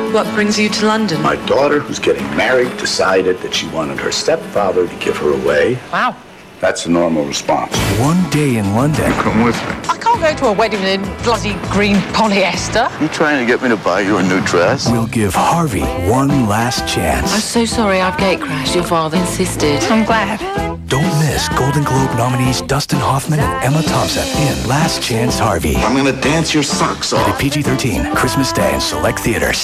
What brings you to London? My daughter, who's getting married, decided that she wanted her stepfather to give her away. Wow. That's a normal response. One day in London. Come with me. I can't go to a wedding in bloody green polyester. You trying to get me to buy you a new dress? We'll give Harvey one last I'm chance. so sorry I've gate crashed. Your father insisted. I'm glad. Don't miss Golden Globe nominees Dustin Hoffman and Emma Thompson in Last Chance Harvey. I'm gonna dance your socks off. Rated PG-13, Christmas Day in select theaters.